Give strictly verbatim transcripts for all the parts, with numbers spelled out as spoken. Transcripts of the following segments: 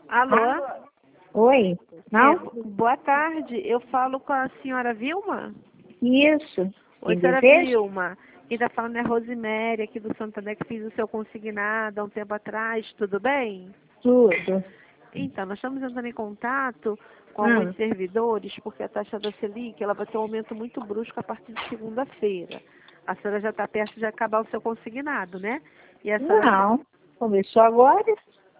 Alô? Oi? Não? É, boa tarde. Eu falo com a senhora Vilma? Isso. Oi, Quem senhora deseja? Vilma. Quem está falando é a Rosiméria, aqui do Santander, que fiz o seu consignado há um tempo atrás. Tudo bem? Tudo. Então, nós estamos entrando em contato com Hum. alguns servidores, porque a taxa da Selic ela vai ter um aumento muito brusco a partir de segunda-feira. A senhora já está perto de acabar o seu consignado, né? E a senhora... Não. Começou agora?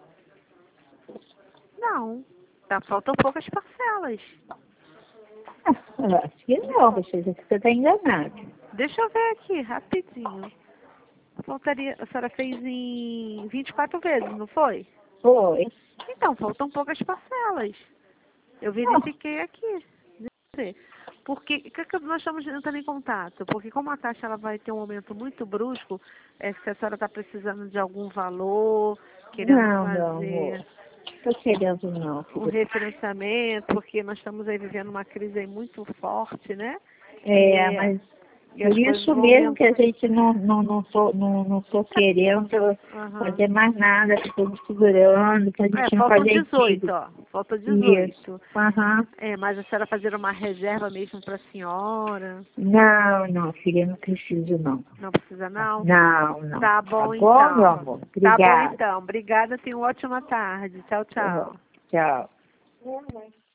Não. Tá, faltam poucas parcelas. Ah, eu acho que não, você você está enganado. Deixa eu ver aqui, rapidinho. Faltaria, a senhora fez em vinte e quatro vezes, não foi? Foi. Então, faltam poucas parcelas. Eu verifiquei aqui. Porque que que nós estamos entrando em contato? Porque como a taxa ela vai ter um aumento muito brusco, é, se a senhora está precisando de algum valor, querendo Não, meu amor. fazer Estou querendo não, um filho. referenciamento, porque nós estamos aí vivendo uma crise aí muito forte, né? É, E, mas e as por coisas isso vão mesmo que a aumentando. gente não não não tô, não, não tô querendo Aham. fazer mais nada, que estamos segurando, que a É, gente não faltam faz dezoito, antigo. ó. Falta Isso. dezoito. Aham. É, mas a senhora fazer uma reserva mesmo para a senhora? Não, não, filha, não preciso não. Não precisa não? Não, não. Tá Tá bom bom, meu então. amor? Tá bom Obrigada. então. Obrigada, tenha uma ótima tarde. Tchau, tchau. Tchau.